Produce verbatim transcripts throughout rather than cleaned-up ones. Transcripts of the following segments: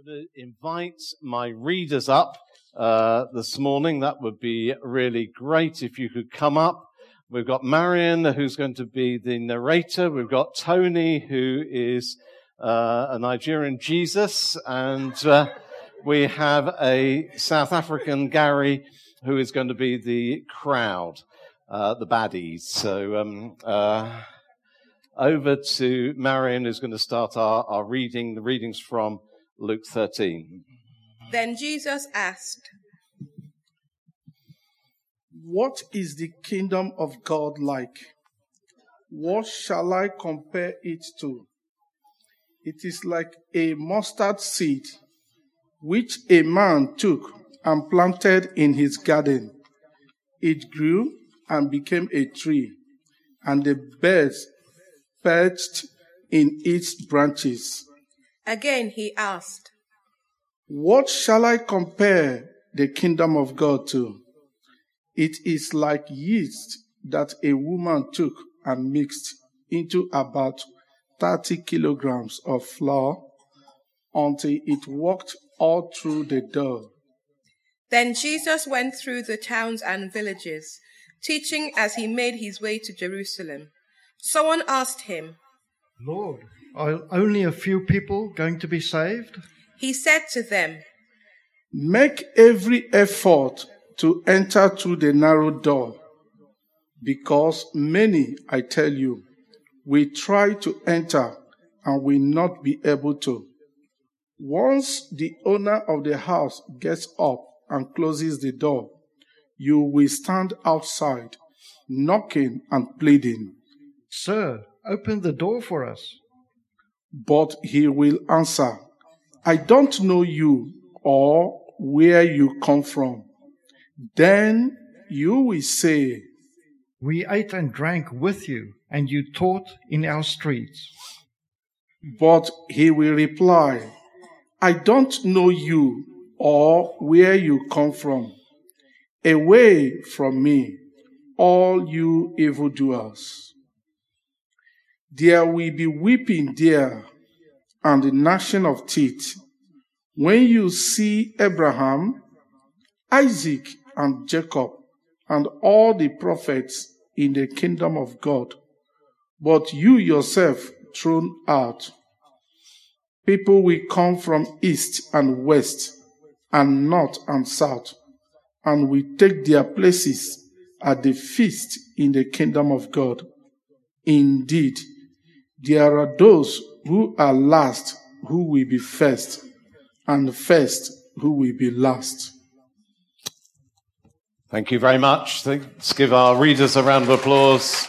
to invite my readers up uh, this morning. That would be really great if you could come up. We've got Marion, who's going to be the narrator. We've got Tony, who is uh, a Nigerian Jesus. And uh, we have a South African Gary, who is going to be the crowd, uh, the baddies. So um, uh, over to Marion, who's going to start our, our reading, the readings from Luke thirteen. Then Jesus asked, "What is the kingdom of God like? What shall I compare it to? It is like a mustard seed, which a man took and planted in his garden. It grew and became a tree, and the birds perched in its branches." Again he asked, "What shall I compare the kingdom of God to? It is like yeast that a woman took and mixed into about thirty kilograms of flour until it worked all through the dough." Then Jesus went through the towns and villages, teaching as he made his way to Jerusalem. Someone asked him, "Lord, are only a few people going to be saved?" He said to them, "Make every effort to enter through the narrow door, because many, I tell you, will try to enter and will not be able to. Once the owner of the house gets up and closes the door, you will stand outside, knocking and pleading, 'Sir, open the door for us.' But he will answer, 'I don't know you or where you come from.' Then you will say, 'We ate and drank with you, and you taught in our streets.' But he will reply, 'I don't know you or where you come from. Away from me, all you evildoers.' There will be weeping there and the gnashing of teeth when you see Abraham, Isaac, and Jacob, and all the prophets in the kingdom of God, but you yourself thrown out. People will come from east and west, and north and south, and will take their places at the feast in the kingdom of God. Indeed, there are those who are last who will be first, and first who will be last." Thank you very much. Let's give our readers a round of applause.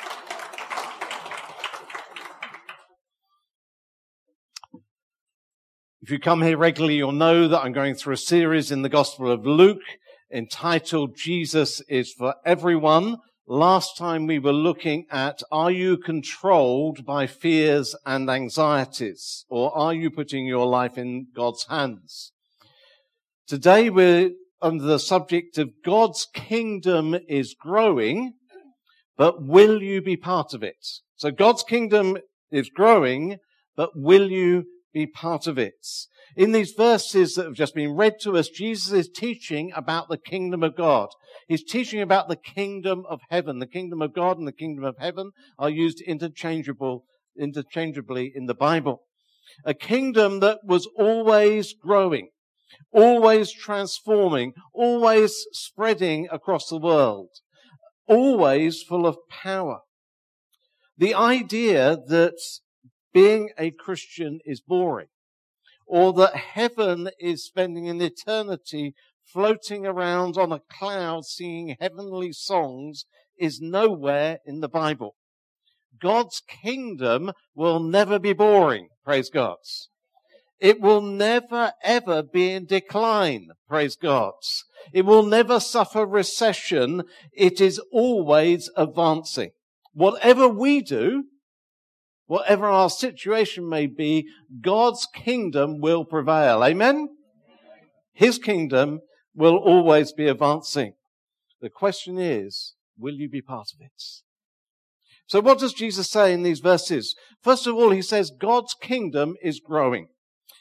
If you come here regularly, you'll know that I'm going through a series in the Gospel of Luke entitled Jesus is for Everyone. Last time we were looking at, are you controlled by fears and anxieties, or are you putting your life in God's hands? Today we're under the subject of God's kingdom is growing, but will you be part of it? So God's kingdom is growing, but will you be part of it? In these verses that have just been read to us, Jesus is teaching about the kingdom of God. He's teaching about the kingdom of heaven. The kingdom of God and the kingdom of heaven are used interchangeable, interchangeably in the Bible. A kingdom that was always growing, always transforming, always spreading across the world, always full of power. The idea that being a Christian is boring, or that heaven is spending an eternity floating around on a cloud singing heavenly songs, is nowhere in the Bible. God's kingdom will never be boring, praise God. It will never, ever be in decline, praise God. It will never suffer recession. It is always advancing. Whatever we do, whatever our situation may be, God's kingdom will prevail. Amen? His kingdom will always be advancing. The question is, will you be part of it? So what does Jesus say in these verses? First of all, he says God's kingdom is growing.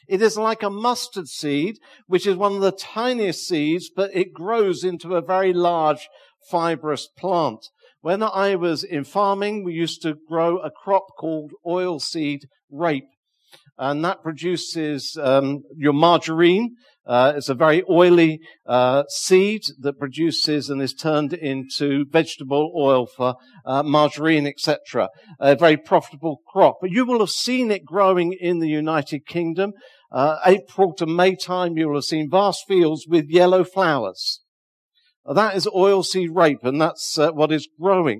It is like a mustard seed, which is one of the tiniest seeds, but it grows into a very large fibrous plant. When I was in farming, we used to grow a crop called oilseed rape, and that produces um, your margarine. Uh, it's a very oily uh, seed that produces and is turned into vegetable oil for uh, margarine, et cetera. A very profitable crop. But you will have seen it growing in the United Kingdom. Uh, April to May time, you will have seen vast fields with yellow flowers. Uh, that is oilseed rape, and that's uh, what is growing.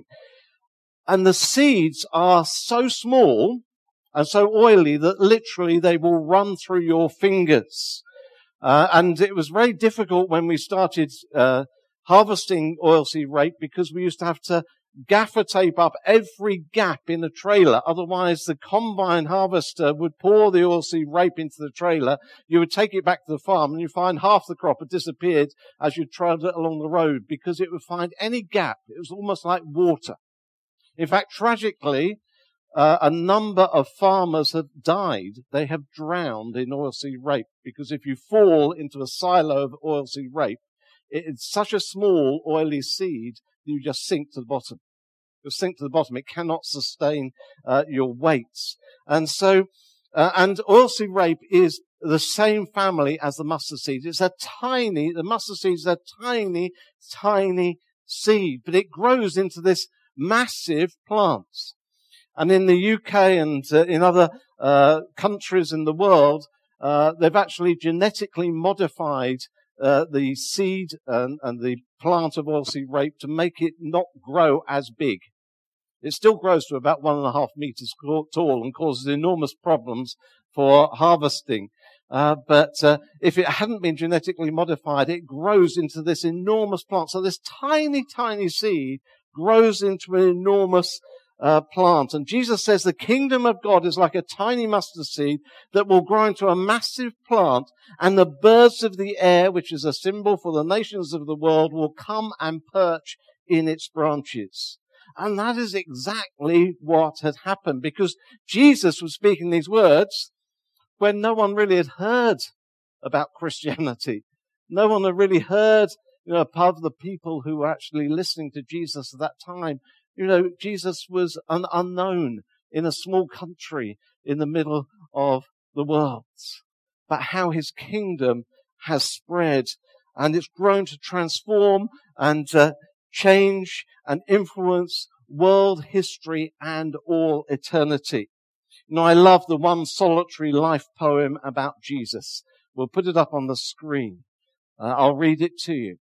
And the seeds are so small and so oily that literally they will run through your fingers. Uh, and it was very difficult when we started uh, harvesting oilseed rape because we used to have to gaffer tape up every gap in a trailer. Otherwise, the combine harvester would pour the oilseed rape into the trailer. You would take it back to the farm and you find half the crop had disappeared as you trailed it along the road because it would find any gap. It was almost like water. In fact, tragically, Uh, a number of farmers have died. They have drowned in oilseed rape because if you fall into a silo of oilseed rape, it's such a small oily seed that you just sink to the bottom. You sink to the bottom. It cannot sustain uh, your weights. And so, uh, and oilseed rape is the same family as the mustard seed. It's a tiny, the mustard seed is a tiny, tiny seed, but it grows into this massive plant. And in the U K and uh, in other uh, countries in the world, uh, they've actually genetically modified uh, the seed and, and the plant of oilseed rape to make it not grow as big. It still grows to about one and a half meters tall and causes enormous problems for harvesting. Uh, but uh, if it hadn't been genetically modified, it grows into this enormous plant. So this tiny, tiny seed grows into an enormous Uh, plant. And Jesus says the kingdom of God is like a tiny mustard seed that will grow into a massive plant, and the birds of the air, which is a symbol for the nations of the world, will come and perch in its branches. And that is exactly what had happened, because Jesus was speaking these words when no one really had heard about Christianity. No one had really heard, you know, apart from the people who were actually listening to Jesus at that time. You know, Jesus was an unknown in a small country in the middle of the world. But how his kingdom has spread, and it's grown to transform and uh, change and influence world history and all eternity. You know, I love the one solitary life poem about Jesus. We'll put it up on the screen. Uh, I'll read it to you.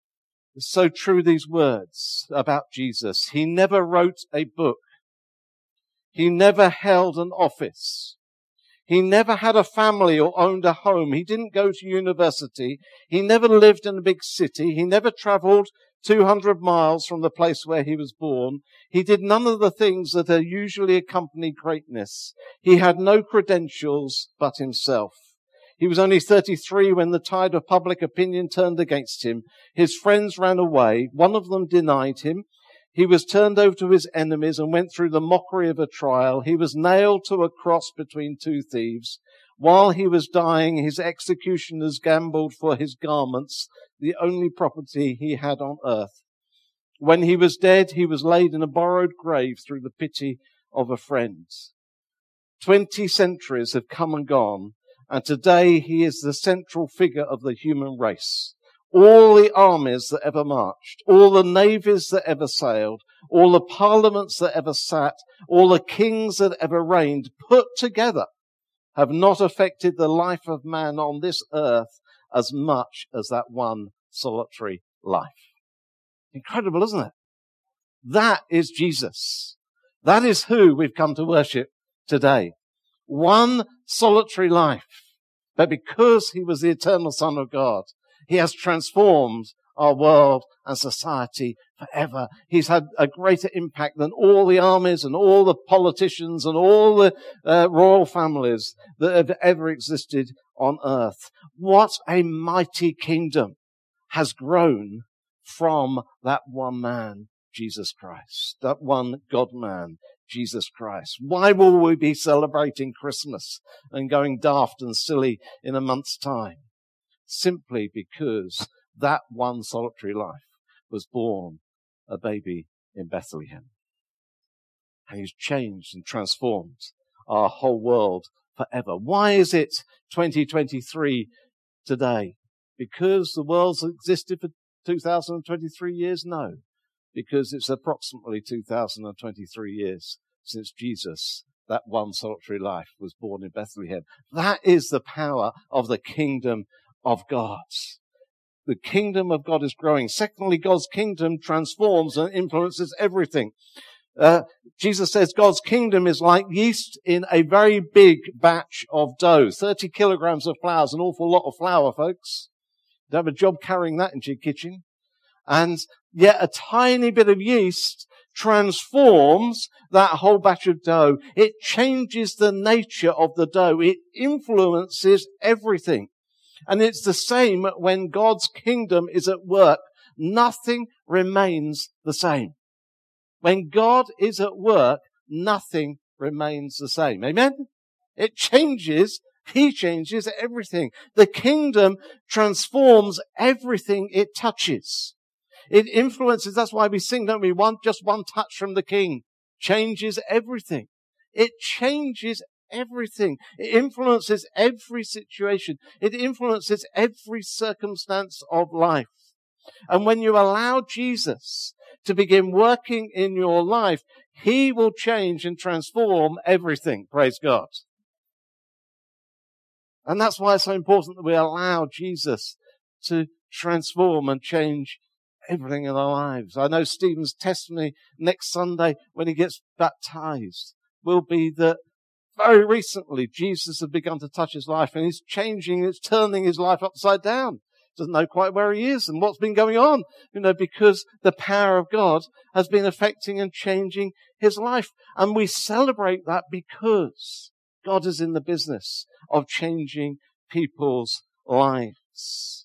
It's so true, these words about Jesus. He never wrote a book. He never held an office. He never had a family or owned a home. He didn't go to university. He never lived in a big city. He never traveled two hundred miles from the place where he was born. He did none of the things that are usually accompany greatness. He had no credentials but himself. He was only thirty-three when the tide of public opinion turned against him. His friends ran away. One of them denied him. He was turned over to his enemies and went through the mockery of a trial. He was nailed to a cross between two thieves. While he was dying, his executioners gambled for his garments, the only property he had on earth. When he was dead, he was laid in a borrowed grave through the pity of a friend. Twenty centuries have come and gone. And today he is the central figure of the human race. All the armies that ever marched, all the navies that ever sailed, all the parliaments that ever sat, all the kings that ever reigned, put together, have not affected the life of man on this earth as much as that one solitary life. Incredible, isn't it? That is Jesus. That is who we've come to worship today. One solitary life. But because he was the eternal Son of God, he has transformed our world and society forever. He's had a greater impact than all the armies and all the politicians and all the uh, royal families that have ever existed on earth. What a mighty kingdom has grown from that one man, Jesus Christ, that one God-man, Jesus Christ? Why will we be celebrating Christmas and going daft and silly in a month's time? Simply because that one solitary life was born a baby in Bethlehem. And he's changed and transformed our whole world forever. Why is it twenty twenty-three today? Because the world's existed for two thousand twenty-three years? No. Because it's approximately two thousand twenty-three years since Jesus, that one solitary life, was born in Bethlehem. That is the power of the kingdom of God. The kingdom of God is growing. Secondly, God's kingdom transforms and influences everything. Uh, Jesus says God's kingdom is like yeast in a very big batch of dough. thirty kilograms of flour is an awful lot of flour, folks. You have a job carrying that into your kitchen. And yet a tiny bit of yeast transforms that whole batch of dough. It changes the nature of the dough. It influences everything. And it's the same when God's kingdom is at work. Nothing remains the same. When God is at work, nothing remains the same. Amen? It changes. He changes everything. The kingdom transforms everything it touches. It influences. That's why we sing, don't we? One, just one touch from the King changes everything. It changes everything. It influences every situation. It influences every circumstance of life. And when you allow Jesus to begin working in your life, he will change and transform everything. Praise God. And that's why it's so important that we allow Jesus to transform and change everything in our lives. I know Stephen's testimony next Sunday when he gets baptized will be that very recently Jesus has begun to touch his life and he's changing, it's turning his life upside down. Doesn't know quite where he is and what's been going on, you know, because the power of God has been affecting and changing his life. And we celebrate that because God is in the business of changing people's lives.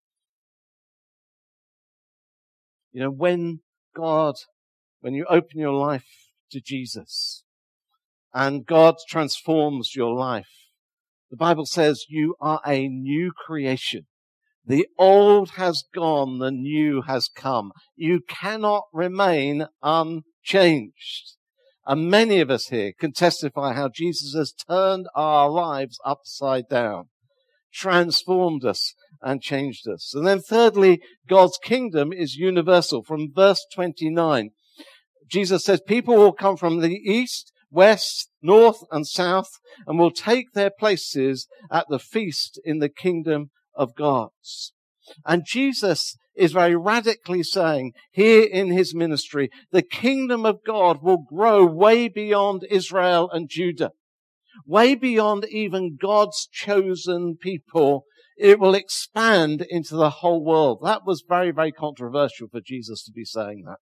You know, when God, when you open your life to Jesus and God transforms your life, the Bible says you are a new creation. The old has gone, the new has come. You cannot remain unchanged. And many of us here can testify how Jesus has turned our lives upside down, transformed us and changed us. And then thirdly, God's kingdom is universal. From verse twenty-nine, Jesus says people will come from the east, west, north and south and will take their places at the feast in the kingdom of God. And Jesus is very radically saying here in his ministry, the kingdom of God will grow way beyond Israel and Judah, way beyond even God's chosen people. It will expand into the whole world. That was very, very controversial for Jesus to be saying that.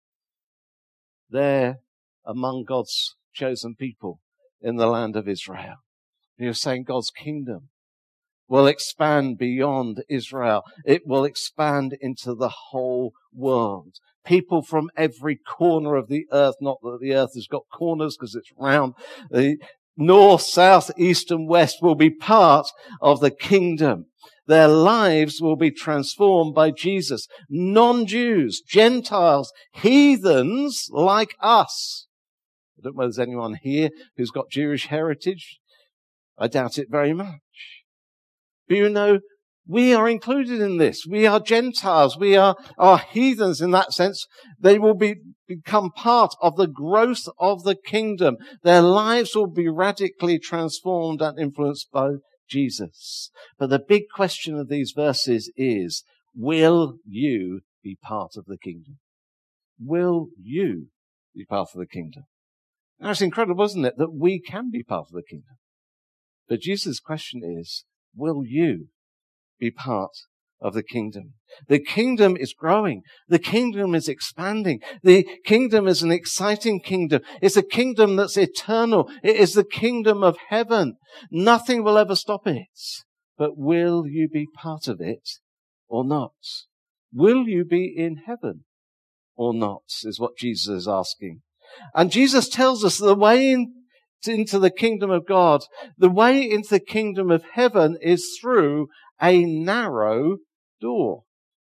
There among God's chosen people in the land of Israel. He was saying God's kingdom will expand beyond Israel. It will expand into the whole world. People from every corner of the earth, not that the earth has got corners because it's round, the north, south, east and west will be part of the kingdom. Their lives will be transformed by Jesus. Non-Jews, Gentiles, heathens like us. I don't know if there's anyone here who's got Jewish heritage. I doubt it very much. But you know, we are included in this. We are Gentiles. We are, are heathens in that sense. They will be, become part of the growth of the kingdom. Their lives will be radically transformed and influenced by Jesus. But the big question of these verses is, will you be part of the kingdom? Will you be part of the kingdom? Now, it's incredible, isn't it, that we can be part of the kingdom. But Jesus' question is, will you be part of the kingdom? The kingdom is growing. The kingdom is expanding. The kingdom is an exciting kingdom. It's a kingdom that's eternal. It is the kingdom of heaven. Nothing will ever stop it. But will you be part of it or not? Will you be in heaven or not, is what Jesus is asking. And Jesus tells us the way in, into the kingdom of God, the way into the kingdom of heaven is through a narrow door.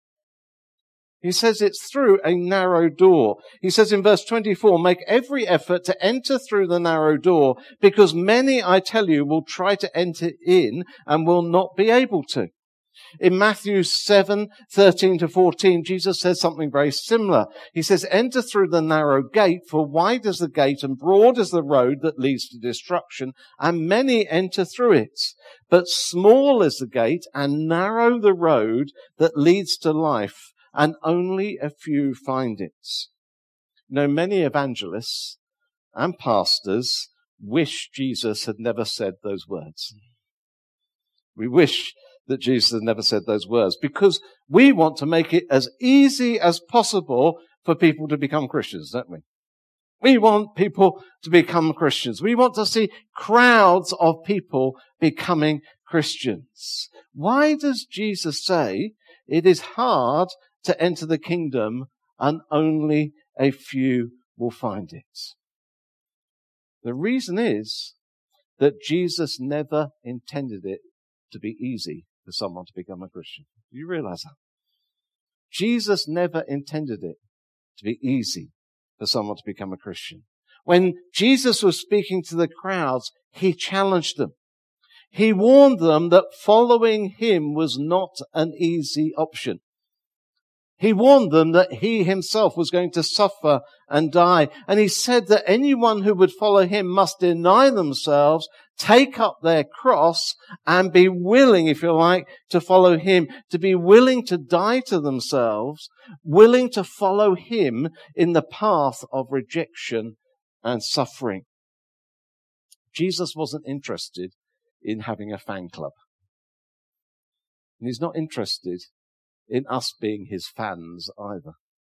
He says it's through a narrow door. He says in verse twenty-four, make every effort to enter through the narrow door, because many, I tell you, will try to enter in and will not be able to. In Matthew seven, thirteen to fourteen, Jesus says something very similar. He says, enter through the narrow gate, for wide is the gate and broad is the road that leads to destruction, and many enter through it. But small is the gate and narrow the road that leads to life, and only a few find it. You know, many evangelists and pastors wish Jesus had never said those words. We wish that Jesus had never said those words because we want to make it as easy as possible for people to become Christians, don't we? We want people to become Christians. We want to see crowds of people becoming Christians. Why does Jesus say it is hard to enter the kingdom and only a few will find it? The reason is that Jesus never intended it to be easy for someone to become a Christian. Do you realize that? Jesus never intended it to be easy for someone to become a Christian. When Jesus was speaking to the crowds, he challenged them. He warned them that following him was not an easy option. He warned them that he himself was going to suffer and die. And he said that anyone who would follow him must deny themselves, take up their cross, and be willing, if you like, to follow him, to be willing to die to themselves, willing to follow him in the path of rejection and suffering. Jesus wasn't interested in having a fan club. And he's not interested in us being his fans either.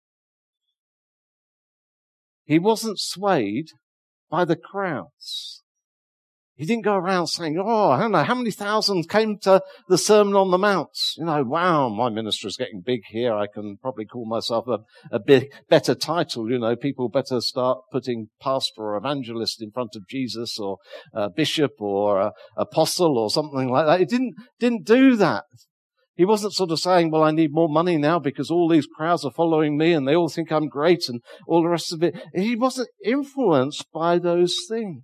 He wasn't swayed by the crowds. He didn't go around saying, oh, I don't know, how many thousands came to the Sermon on the Mount? You know, wow, my ministry is getting big here. I can probably call myself a, a bit better title. You know, people better start putting pastor or evangelist in front of Jesus or uh, bishop or uh, apostle or something like that. He didn't, didn't do that. He wasn't sort of saying, well, I need more money now because all these crowds are following me and they all think I'm great and all the rest of it. He wasn't influenced by those things.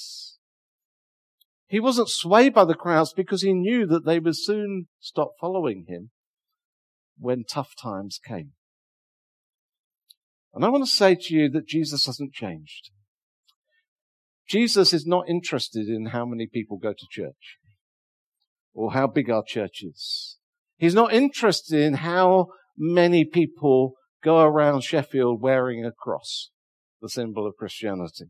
He wasn't swayed by the crowds because he knew that they would soon stop following him when tough times came. And I want to say to you that Jesus hasn't changed. Jesus is not interested in how many people go to church or how big our church is. He's not interested in how many people go around Sheffield wearing a cross, the symbol of Christianity.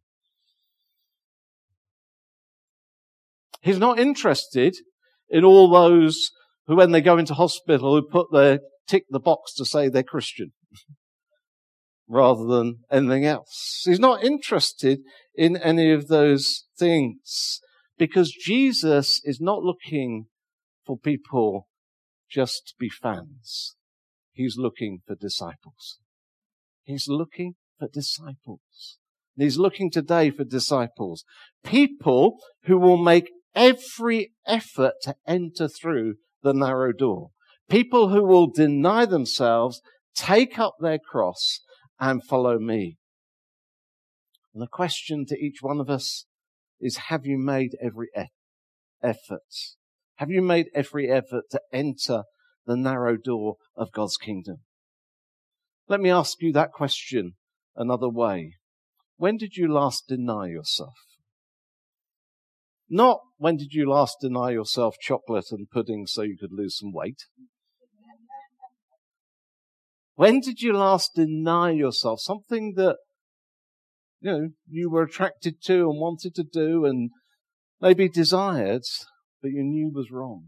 He's not interested in all those who, when they go into hospital, who put their, tick the box to say they're Christian, rather than anything else. He's not interested in any of those things, because Jesus is not looking for people just to be fans. He's looking for disciples. He's looking for disciples. And he's looking today for disciples. People who will make every effort to enter through the narrow door. People who will deny themselves, take up their cross, and follow me. And the question to each one of us is, have you made every e- effort? Have you made every effort to enter the narrow door of God's kingdom? Let me ask you that question another way. When did you last deny yourself? Not when did you last deny yourself chocolate and pudding so you could lose some weight. When did you last deny yourself something that, you know, you were attracted to and wanted to do and maybe desired, but you knew was wrong?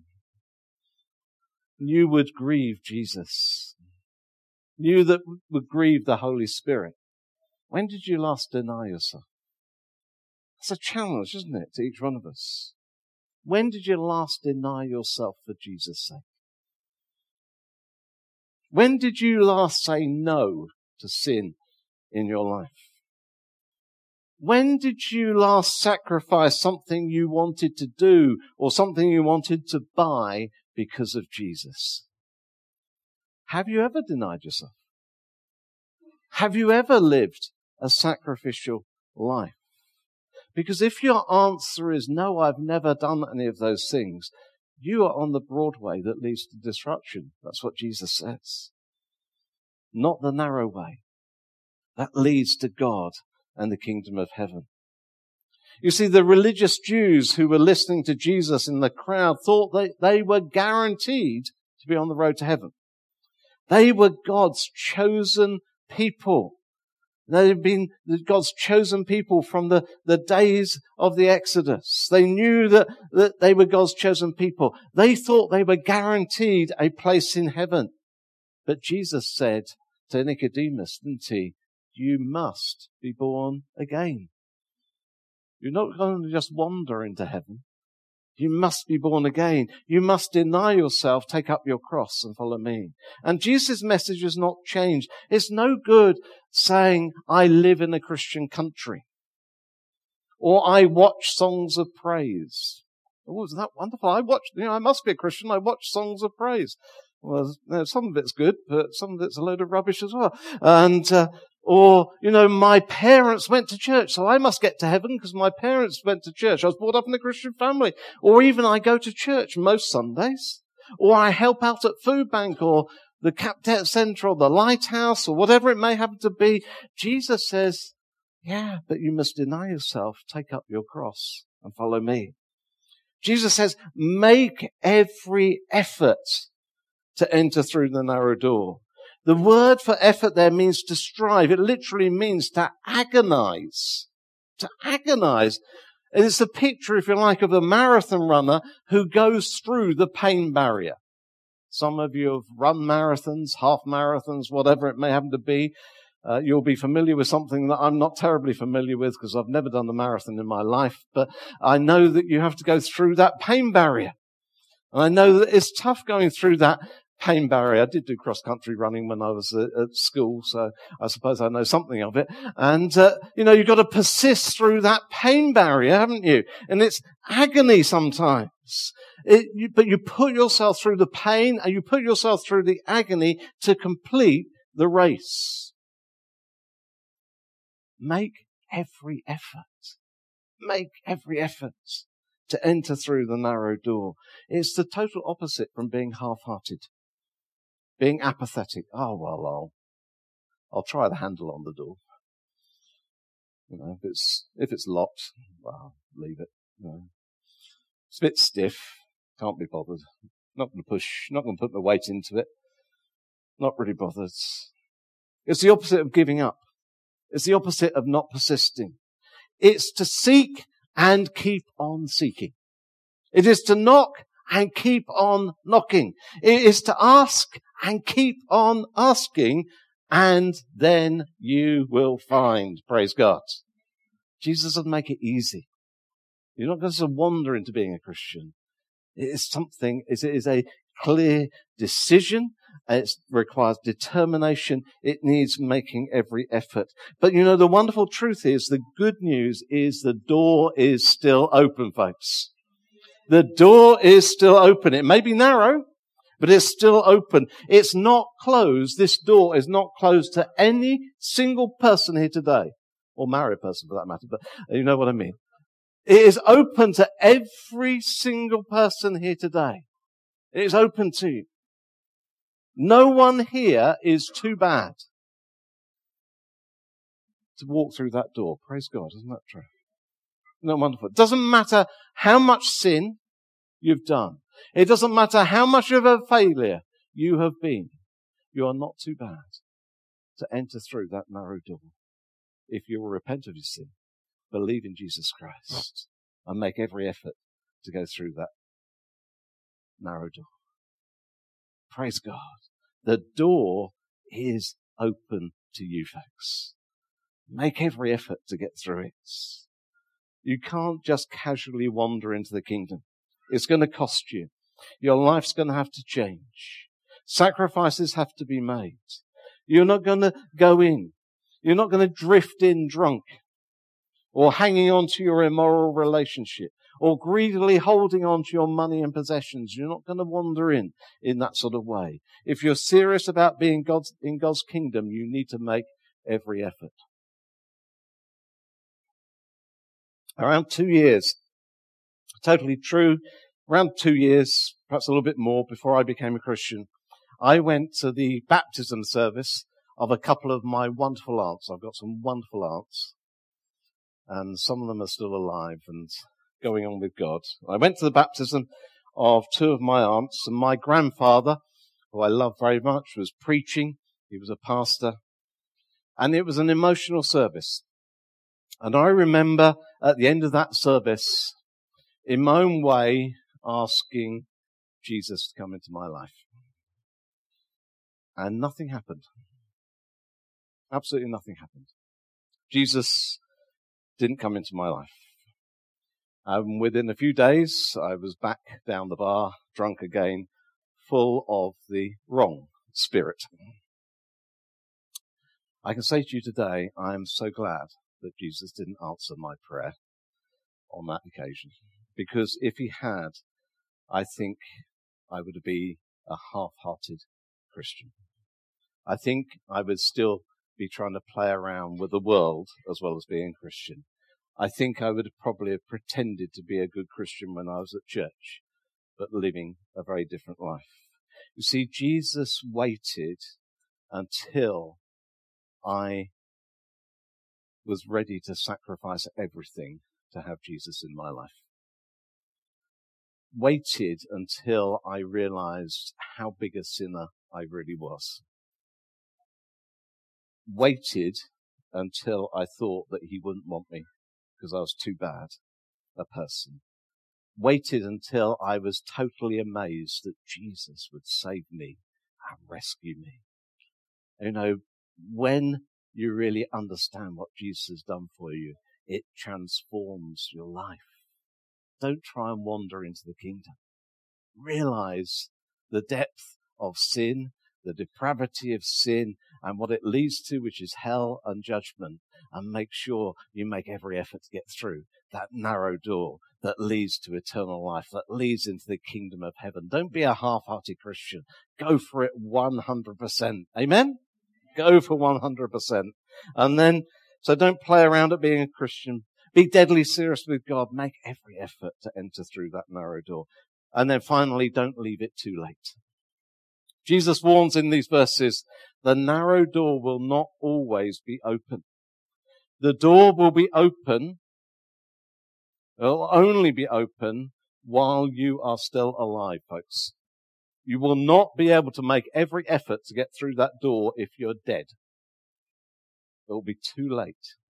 Knew would grieve Jesus. Knew that would grieve the Holy Spirit. When did you last deny yourself? That's a challenge, isn't it, to each one of us? When did you last deny yourself for Jesus' sake? When did you last say no to sin in your life? When did you last sacrifice something you wanted to do or something you wanted to buy because of Jesus? Have you ever denied yourself? Have you ever lived a sacrificial life? Because if your answer is no, I've never done any of those things, you are on the broad way that leads to destruction. That's what Jesus says. Not the narrow way that leads to God and the kingdom of heaven. You see, the religious Jews who were listening to Jesus in the crowd thought that they were guaranteed to be on the road to heaven. They were God's chosen people. They had been God's chosen people from the, the days of the Exodus. They knew that, that they were God's chosen people. They thought they were guaranteed a place in heaven. But Jesus said to Nicodemus, didn't he, you must be born again. You're not going to just wander into heaven. You must be born again. You must deny yourself, take up your cross and follow me. And Jesus' message has not changed. It's no good saying, I live in a Christian country. Or I watch songs of praise. Oh, isn't that wonderful? I watch, you know, I must be a Christian. I watch songs of praise. Well, you know, some of it's good, but some of it's a load of rubbish as well. And, uh, Or, you know, my parents went to church, so I must get to heaven because my parents went to church. I was brought up in a Christian family. Or even I go to church most Sundays. Or I help out at Food Bank or the Captet Centre or the Lighthouse or whatever it may happen to be. Jesus says, yeah, but you must deny yourself, take up your cross and follow me. Jesus says, make every effort to enter through the narrow door. The word for effort there means to strive. It literally means to agonize. To agonize. And it's a picture, if you like, of a marathon runner who goes through the pain barrier. Some of you have run marathons, half marathons, whatever it may happen to be. Uh, you'll be familiar with something that I'm not terribly familiar with because I've never done the marathon in my life. But I know that you have to go through that pain barrier. And I know that it's tough going through that pain barrier. I did do cross-country running when I was at, at school, so I suppose I know something of it. And, uh, you know, you've got to persist through that pain barrier, haven't you? And it's agony sometimes. It, you, but you put yourself through the pain and you put yourself through the agony to complete the race. Make every effort. Make every effort to enter through the narrow door. It's the total opposite from being half-hearted. Being apathetic. Oh, well, I'll, I'll try the handle on the door. You know, if it's, if it's locked, well, leave it. You know. It's a bit stiff. Can't be bothered. Not going to push, not going to put my weight into it. Not really bothered. It's the opposite of giving up. It's the opposite of not persisting. It's to seek and keep on seeking. It is to knock and keep on knocking. It is to ask and keep on asking, and then you will find. Praise God. Jesus doesn't make it easy. You're not going to wander into being a Christian. It is something, it is a clear decision. It requires determination. It needs making every effort. But you know, the wonderful truth is, the good news is the door is still open, folks. The door is still open. It may be narrow, but it's still open. It's not closed. This door is not closed to any single person here today, or married person for that matter, but you know what I mean. It is open to every single person here today. It is open to you. No one here is too bad to walk through that door. Praise God. Isn't that true? Isn't that wonderful? It doesn't matter how much sin you've done. It doesn't matter how much of a failure you have been. You are not too bad to enter through that narrow door. If you will repent of your sin, believe in Jesus Christ, and make every effort to go through that narrow door. Praise God. The door is open to you, folks. Make every effort to get through it. You can't just casually wander into the kingdom. It's going to cost you. Your life's going to have to change. Sacrifices have to be made. You're not going to go in. You're not going to drift in drunk or hanging on to your immoral relationship, or greedily holding on to your money and possessions. You're not going to wander in in that sort of way. If you're serious about being God's, in God's kingdom, you need to make every effort. Around two years, totally true, around two years, perhaps a little bit more before I became a Christian, I went to the baptism service of a couple of my wonderful aunts. I've got some wonderful aunts, and some of them are still alive and going on with God. I went to the baptism of two of my aunts, and my grandfather, who I love very much, was preaching. He was a pastor, and it was an emotional service. And I remember at the end of that service, in my own way, asking Jesus to come into my life. And nothing happened. Absolutely nothing happened. Jesus didn't come into my life. And within a few days, I was back down the bar, drunk again, full of the wrong spirit. I can say to you today, I am so glad that Jesus didn't answer my prayer on that occasion. Because if he had, I think I would be a half-hearted Christian. I think I would still be trying to play around with the world as well as being Christian. I think I would have probably have pretended to be a good Christian when I was at church, but living a very different life. You see, Jesus waited until I was ready to sacrifice everything to have Jesus in my life. Waited until I realized how big a sinner I really was. Waited until I thought that he wouldn't want me because I was too bad a person. Waited until I was totally amazed that Jesus would save me and rescue me. You know, when you really understand what Jesus has done for you, it transforms your life. Don't try and wander into the kingdom. Realize the depth of sin, the depravity of sin, and what it leads to, which is hell and judgment. And make sure you make every effort to get through that narrow door that leads to eternal life, that leads into the kingdom of heaven. Don't be a half-hearted Christian. Go for it one hundred percent. Amen? Go for one hundred percent. And then, so don't play around at being a Christian. Be deadly serious with God. Make every effort to enter through that narrow door. And then finally, don't leave it too late. Jesus warns in these verses, the narrow door will not always be open. The door will be open. It will only be open while you are still alive, folks. You will not be able to make every effort to get through that door if you're dead. It will be too late.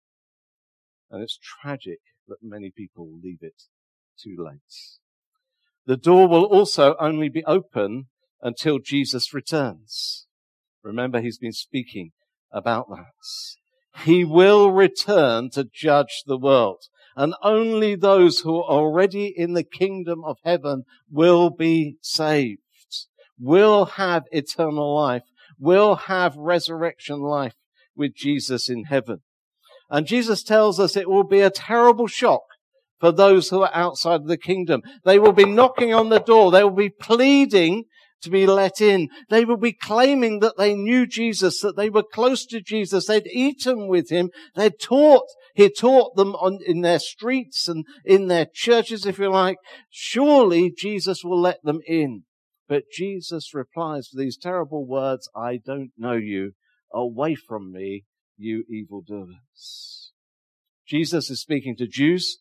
And it's tragic that many people leave it too late. The door will also only be open until Jesus returns. Remember, he's been speaking about that. He will return to judge the world. And only those who are already in the kingdom of heaven will be saved, will have eternal life, will have resurrection life with Jesus in heaven. And Jesus tells us it will be a terrible shock for those who are outside of the kingdom. They will be knocking on the door. They will be pleading to be let in. They will be claiming that they knew Jesus, that they were close to Jesus. They'd eaten with him. They'd taught, he taught them on, in their streets and in their churches, if you like. Surely Jesus will let them in. But Jesus replies to these terrible words, I don't know you. Away from me, you evildoers. Jesus is speaking to Jews.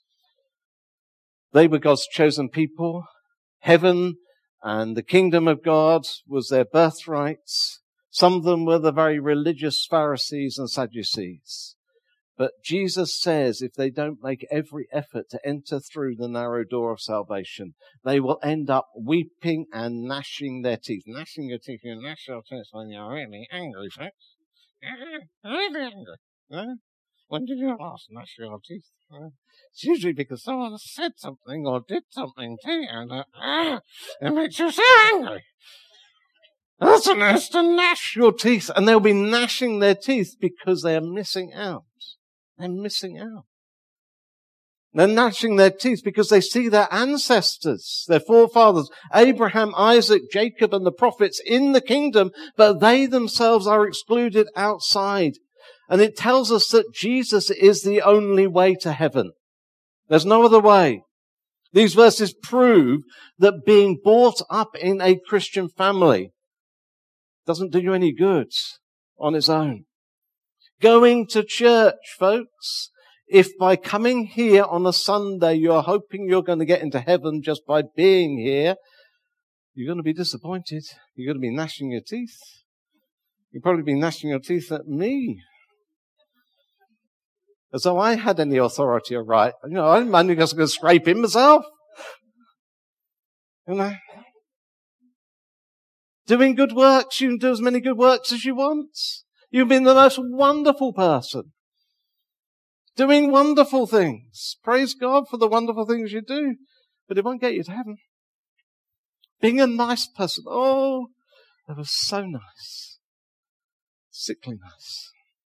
They were God's chosen people. Heaven and the kingdom of God was their birthright. Some of them were the very religious Pharisees and Sadducees. But Jesus says if they don't make every effort to enter through the narrow door of salvation, they will end up weeping and gnashing their teeth. Gnashing your teeth, you gnash your teeth when you're really angry, folks. Really angry. Uh, when did you last gnash your teeth? Uh, it's usually because someone said something or did something to you that uh, it makes you so angry. That's an urge to gnash your teeth. And they'll be gnashing their teeth because they're missing out. They're missing out. They're gnashing their teeth because they see their ancestors, their forefathers, Abraham, Isaac, Jacob, and the prophets in the kingdom, but they themselves are excluded outside. And it tells us that Jesus is the only way to heaven. There's no other way. These verses prove that being brought up in a Christian family doesn't do you any good on its own. Going to church, folks, if by coming here on a Sunday you're hoping you're going to get into heaven just by being here, you're going to be disappointed. You're going to be gnashing your teeth. You'll probably be gnashing your teeth at me. As though I had any authority or right. You know, I'm only just going to scrape in myself. You know. Doing good works, you can do as many good works as you want. You've been the most wonderful person. Doing wonderful things. Praise God for the wonderful things you do. But it won't get you to heaven. Being a nice person. Oh, that was so nice. Sickly nice.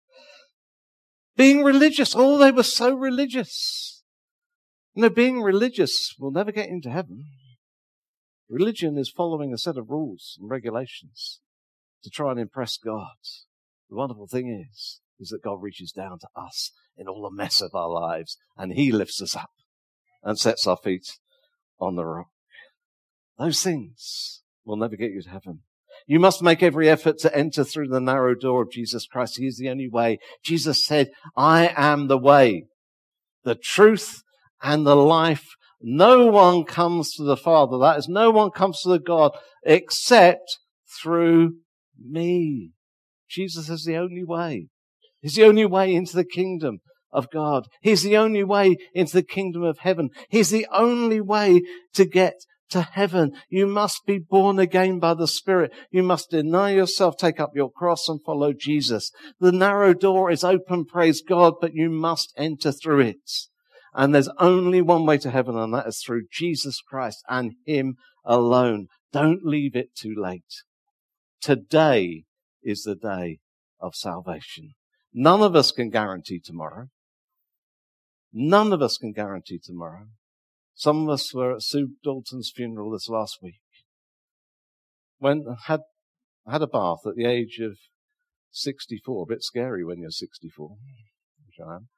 Being religious. Oh, they were so religious. You know, being religious will never get into heaven. Religion is following a set of rules and regulations to try and impress God. The wonderful thing is, is that God reaches down to us in all the mess of our lives, and he lifts us up and sets our feet on the rock. Those things will never get you to heaven. You must make every effort to enter through the narrow door of Jesus Christ. He is the only way. Jesus said, I am the way, the truth, and the life. No one comes to the Father. That is, no one comes to the God except through me. Jesus is the only way. He's the only way into the kingdom of God. He's the only way into the kingdom of heaven. He's the only way to get to heaven. You must be born again by the Spirit. You must deny yourself, take up your cross, and follow Jesus. The narrow door is open, praise God, but you must enter through it. And there's only one way to heaven, and that is through Jesus Christ and him alone. Don't leave it too late. Today is the day of salvation. None of us can guarantee tomorrow. None of us can guarantee tomorrow. Some of us were at Sue Dalton's funeral this last week. Went and had, had a bath at the age of sixty-four. A bit scary when you're sixty-four, which I am.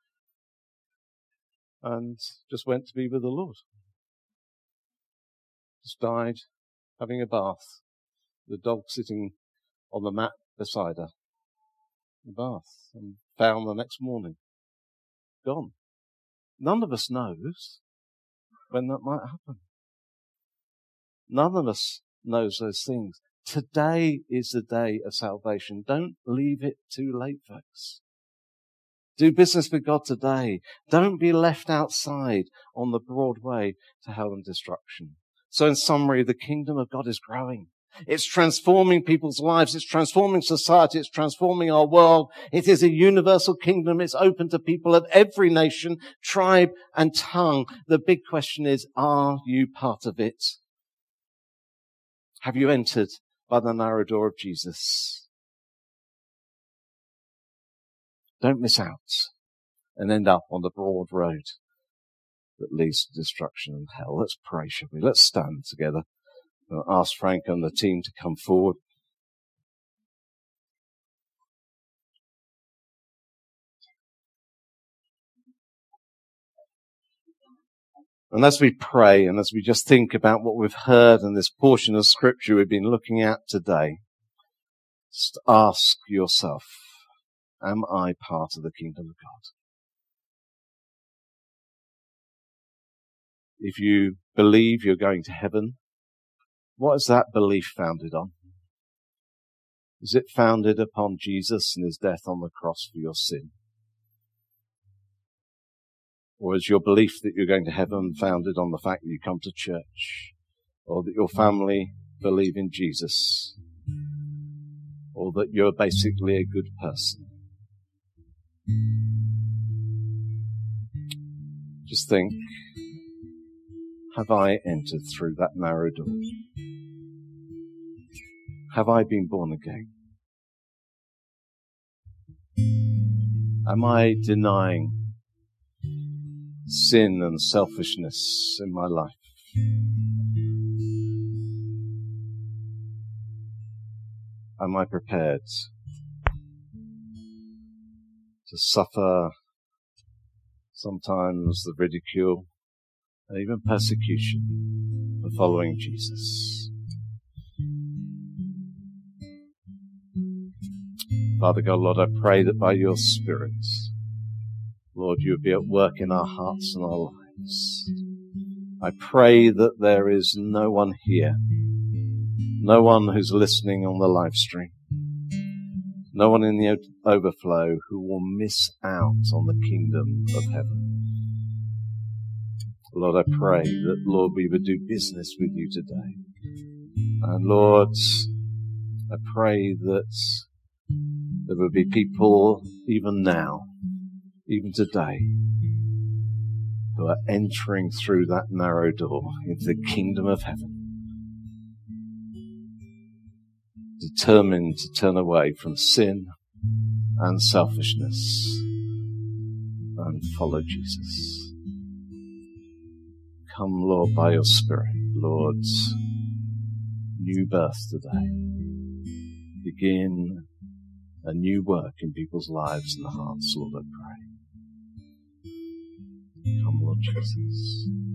And just went to be with the Lord. Just died having a bath. The dog sitting on the mat beside her. The bath. And found the next morning. Gone. None of us knows when that might happen. None of us knows those things. Today is the day of salvation. Don't leave it too late, folks. Do business with God today. Don't be left outside on the broad way to hell and destruction. So in summary, the kingdom of God is growing. It's transforming people's lives. It's transforming society. It's transforming our world. It is a universal kingdom. It's open to people of every nation, tribe, and tongue. The big question is, are you part of it? Have you entered by the narrow door of Jesus? Don't miss out and end up on the broad road that leads to destruction and hell. Let's pray, shall we? Let's stand together. I'll ask Frank and the team to come forward. And as we pray and as we just think about what we've heard in this portion of scripture we've been looking at today, just ask yourself, am I part of the kingdom of God? If you believe you're going to heaven, what is that belief founded on? Is it founded upon Jesus and his death on the cross for your sin? Or is your belief that you're going to heaven founded on the fact that you come to church? Or that your family believe in Jesus? Or that you're basically a good person? Just think, have I entered through that narrow door? Have I been born again? Am I denying sin and selfishness in my life. Am I prepared to suffer sometimes the ridicule and even persecution for following Jesus? Father God, Lord, I pray that by your Spirit, Lord, you would be at work in our hearts and our lives. I pray that there is no one here, no one who's listening on the live stream, no one in the overflow who will miss out on the kingdom of heaven. Lord, I pray that, Lord, we would do business with you today. And Lord, I pray that there would be people even now, even today, who are entering through that narrow door into the kingdom of heaven, determined to turn away from sin and selfishness and follow Jesus. Come, Lord, by your Spirit, Lord, new birth today. Begin a new work in people's lives and hearts, Lord, I pray. Come, Lord Jesus.